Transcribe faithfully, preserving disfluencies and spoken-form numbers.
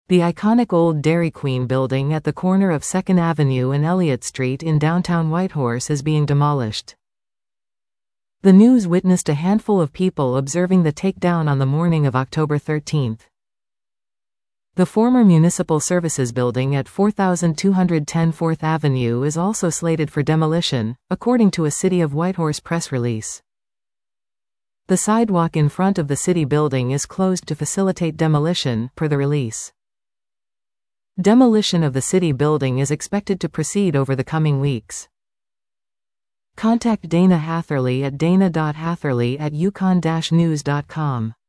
The iconic old Dairy Queen building at the corner of second Avenue and Elliott Street in downtown Whitehorse is being demolished. The news witnessed a handful of people observing the takedown on the morning of October thirteenth. The former Municipal Services Building at forty-two ten fourth Avenue is also slated for demolition, according to a City of Whitehorse press release. The sidewalk in front of the city building is closed to facilitate demolition, per the release. Demolition of the city building is expected to proceed over the coming weeks. Contact Dana Hatherley at dana dot hatherley at yukon dash news dot com.